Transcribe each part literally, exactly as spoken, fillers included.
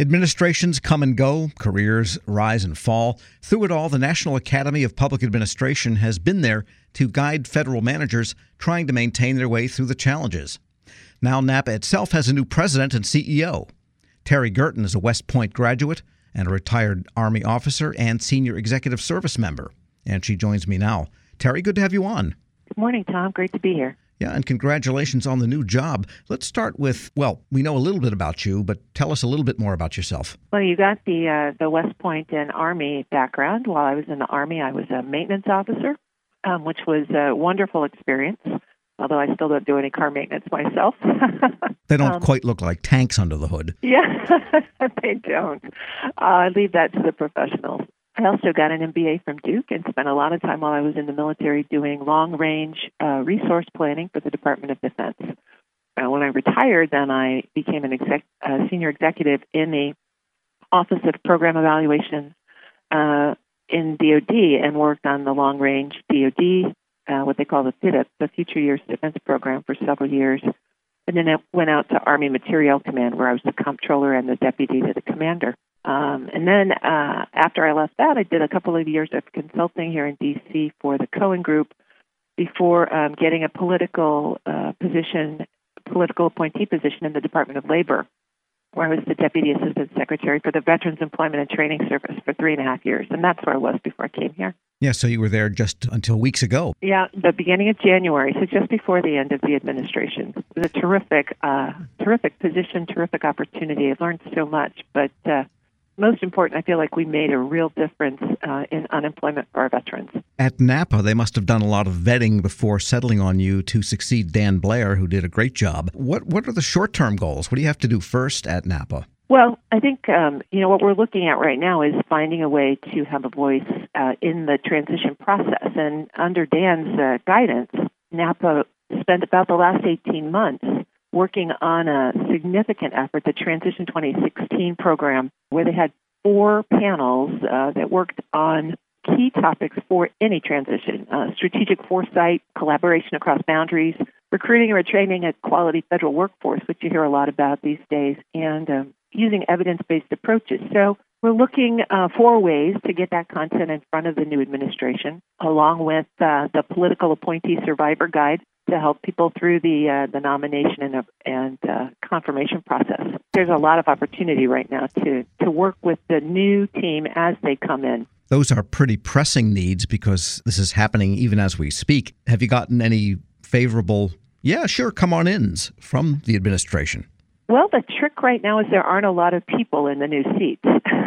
Administrations come and go, careers rise and fall. Through it all, the National Academy of Public Administration has been there to guide federal managers trying to maintain their way through the challenges. Now NAPA itself has a new president and C E O. Terry Gerton is a West Point graduate and a retired Army officer and senior executive service member. And she joins me now. Terry, good to have you on. Good morning, Tom. Great to be here. Yeah, and congratulations on the new job. Let's start with, well, we know a little bit about you, but tell us a little bit more about yourself. Well, you got the uh, the West Point and Army background. While I was in the Army, I was a maintenance officer, um, which was a wonderful experience, although I still don't do any car maintenance myself. They don't um, quite look like tanks under the hood. Yeah, they don't. Uh, I leave that to the professionals. I also got an M B A from Duke and spent a lot of time while I was in the military doing long-range uh, resource planning for the Department of Defense. Uh, when I retired, then I became an exec- uh, senior executive in the Office of Program Evaluation uh, in D O D and worked on the long-range D O D, uh, what they call the FIDP, the Future Years Defense Program, for several years. And then I went out to Army Materiel Command, where I was the comptroller and the deputy to the commander. Um, and then uh, after I left that, I did a couple of years of consulting here in D C for the Cohen Group before um, getting a political uh, position, political appointee position in the Department of Labor, where I was the Deputy Assistant Secretary for the Veterans Employment and Training Service for three and a half years. And that's where I was before I came here. Yeah, so you were there just until weeks ago. Yeah, the beginning of January, so just before the end of the administration. It was a terrific, uh, terrific position, terrific opportunity. I've learned so much, but uh, most important, I feel like we made a real difference uh, in unemployment for our veterans. At NAPA, they must have done a lot of vetting before settling on you to succeed Dan Blair, who did a great job. What what are the short-term goals? What do you have to do first at NAPA? Well, I think, um, you know, what we're looking at right now is finding a way to have a voice uh, in the transition process. And under Dan's uh, guidance, NAPA spent about the last eighteen months working on a significant effort, the Transition twenty sixteen program, where they had four panels uh, that worked on key topics for any transition: uh, strategic foresight, collaboration across boundaries, recruiting or training a quality federal workforce, which you hear a lot about these days, and um, using evidence-based approaches. So we're looking uh, for ways to get that content in front of the new administration, along with uh, the Political Appointee Survivor Guide to help people through the uh, the nomination and, uh, and uh, confirmation process. There's a lot of opportunity right now to, to work with the new team as they come in. Those are pretty pressing needs because this is happening even as we speak. Have you gotten any favorable, yeah, sure, come on ins from the administration? Well, the trick right now is there aren't a lot of people in the new seats.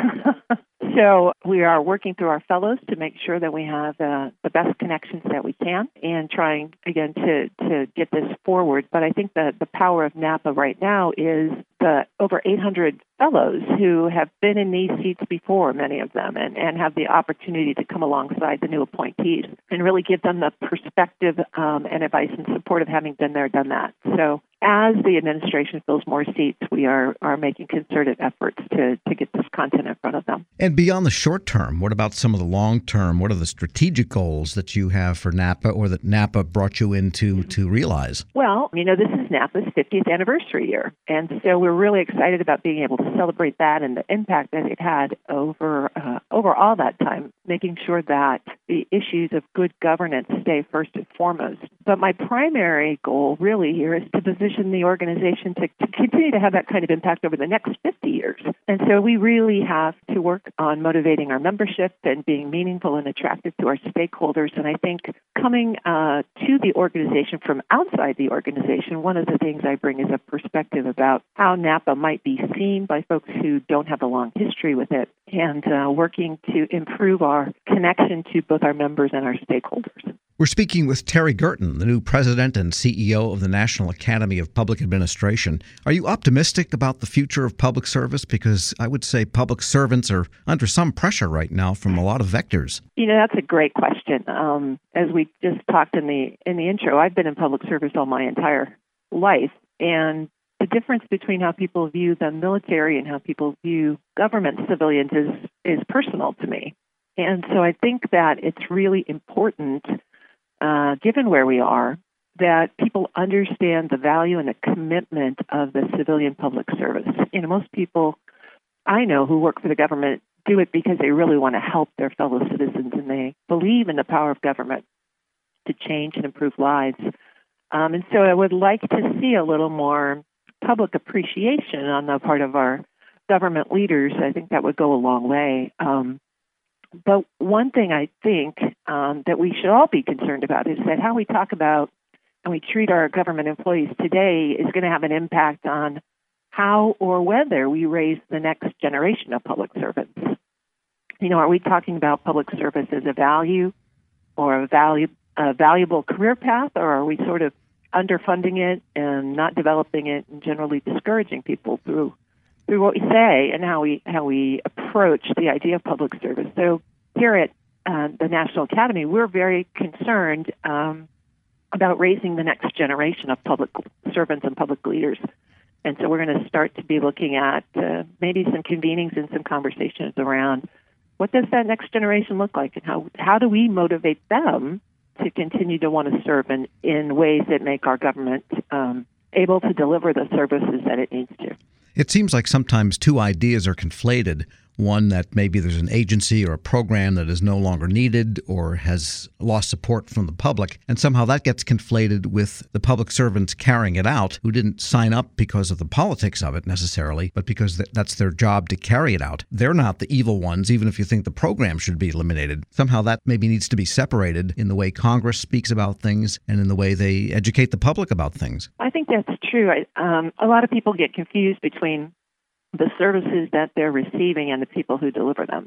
So we are working through our fellows to make sure that we have uh, the best connections that we can and trying, again, to, to get this forward. But I think that the power of NAPA right now is the over eight hundred fellows who have been in these seats before, many of them, and, and have the opportunity to come alongside the new appointees and really give them the perspective um, and advice and support of having been there, done that. So as the administration fills more seats, we are, are making concerted efforts to, to get this content in front of them. And beyond the short term, what about some of the long term? What are the strategic goals that you have for NAPA or that NAPA brought you into to realize? Well, you know, this is NAPA's fiftieth anniversary year. And so we're really excited about being able to celebrate that and the impact that it had over, uh, over all that time, making sure that the issues of good governance stay first and foremost. But my primary goal really here is to position the organization to, to continue to have that kind of impact over the next fifty years. And so we really have to work on motivating our membership and being meaningful and attractive to our stakeholders. And I think coming uh, to the organization from outside the organization, one of the things I bring is a perspective about how NAPA might be seen by folks who don't have a long history with it, and uh, working to improve our connection to both our members and our stakeholders. We're speaking with Terry Gerton, the new president and C E O of the National Academy of Public Administration. Are you optimistic about the future of public service? Because I would say public servants are under some pressure right now from a lot of vectors. You know, that's a great question. Um, as we just talked in the in the intro, I've been in public service all my entire life, and the difference between how people view the military and how people view government civilians is is personal to me. And so I think that it's really important, uh, given where we are, that people understand the value and the commitment of the civilian public service. You know, most people I know who work for the government do it because they really want to help their fellow citizens and they believe in the power of government to change and improve lives. Um, and so I would like to see a little more public appreciation on the part of our government leaders. I think that would go a long way. Um, but one thing I think um, that we should all be concerned about is that how we talk about and we treat our government employees today is going to have an impact on how or whether we raise the next generation of public servants. You know, are we talking about public service as a value or a, value, a valuable career path, or are we sort of underfunding it and not developing it and generally discouraging people through through what we say and how we how we approach the idea of public service? So here at uh, the National Academy, we're very concerned um, about raising the next generation of public servants and public leaders. And so we're going to start to be looking at uh, maybe some convenings and some conversations around what does that next generation look like, and how how do we motivate them to continue to want to serve in, in ways that make our government um, able to deliver the services that it needs to. It seems like sometimes two ideas are conflated. One, that maybe there's an agency or a program that is no longer needed or has lost support from the public, and somehow that gets conflated with the public servants carrying it out who didn't sign up because of the politics of it necessarily, but because that's their job to carry it out. They're not the evil ones, even if you think the program should be eliminated. Somehow that maybe needs to be separated in the way Congress speaks about things and in the way they educate the public about things. I think that's true. I, um, a lot of people get confused between the services that they're receiving and the people who deliver them.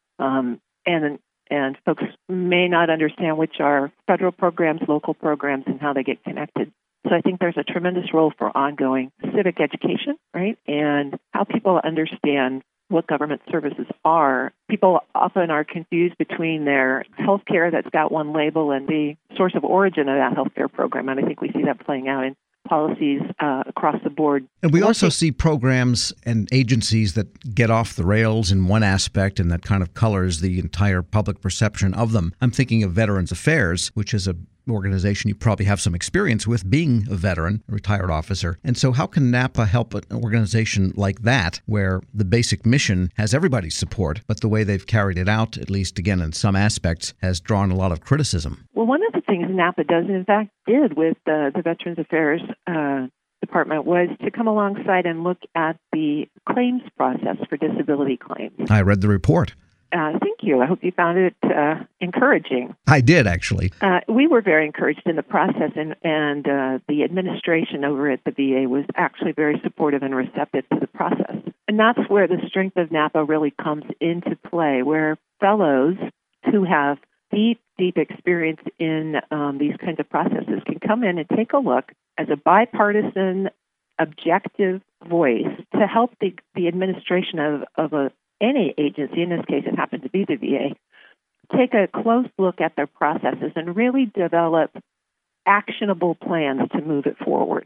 Um, and and folks may not understand which are federal programs, local programs, and how they get connected. So I think there's a tremendous role for ongoing civic education, right, and how people understand what government services are. People often are confused between their health care that's got one label and the source of origin of that health care program, and I think we see that playing out in policies uh, across the board. And we also see programs and agencies that get off the rails in one aspect, and that kind of colors the entire public perception of them. I'm thinking of Veterans Affairs, which is an organization you probably have some experience with, being a veteran, a retired officer. And so how can NAPA help an organization like that, where the basic mission has everybody's support, but the way they've carried it out, at least again in some aspects, has drawn a lot of criticism? Well, one of the things NAPA does, and in fact did with uh, the Veterans Affairs uh, Department, was to come alongside and look at the claims process for disability claims. I read the report. Uh, thank you. I hope you found it uh, encouraging. I did, actually. Uh, we were very encouraged in the process, and, and uh, the administration over at the V A was actually very supportive and receptive to the process. And that's where the strength of NAPA really comes into play, where fellows who have deep, deep experience in um, these kinds of processes can come in and take a look as a bipartisan, objective voice to help the, the administration of, of a any agency, in this case it happened to be the V A, take a close look at their processes and really develop actionable plans to move it forward.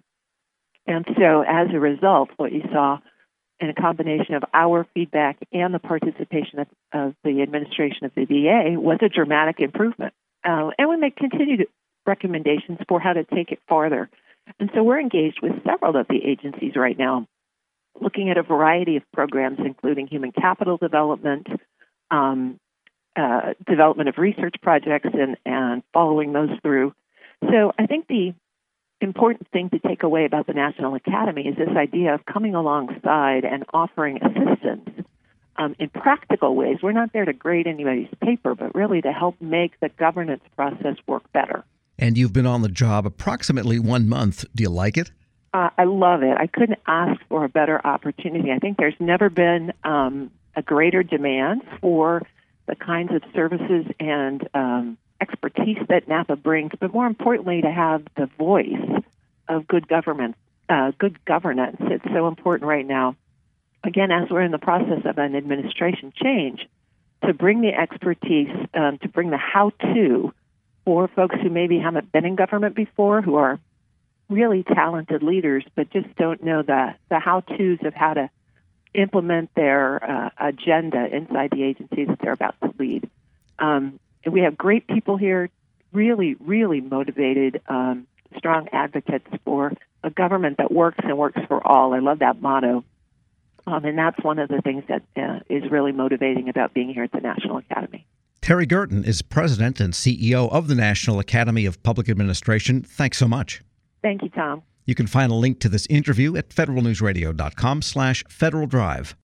And so as a result, what you saw in a combination of our feedback and the participation of, of the administration of the V A was a dramatic improvement. Uh, and we make continued recommendations for how to take it farther. And so we're engaged with several of the agencies right now, looking at a variety of programs, including human capital development, um, uh, development of research projects, and, and following those through. So I think the important thing to take away about the National Academy is this idea of coming alongside and offering assistance um, in practical ways. We're not there to grade anybody's paper, but really to help make the governance process work better. And you've been on the job approximately one month. Do you like it? Uh, I love it. I couldn't ask for a better opportunity. I think there's never been um, a greater demand for the kinds of services and um, expertise that NAPA brings, but more importantly, to have the voice of good government, uh, good governance. It's so important right now. Again, as we're in the process of an administration change, to bring the expertise, um, to bring the how-to for folks who maybe haven't been in government before, who are really talented leaders, but just don't know the, the how-tos of how to implement their uh, agenda inside the agency that they're about to lead. Um, and we have great people here, really, really motivated, um, strong advocates for a government that works and works for all. I love that motto. Um, and that's one of the things that uh, is really motivating about being here at the National Academy. Terry Gerton is president and C E O of the National Academy of Public Administration. Thanks so much. Thank you, Tom. You can find a link to this interview at federal news radio dot com slash Federal Drive.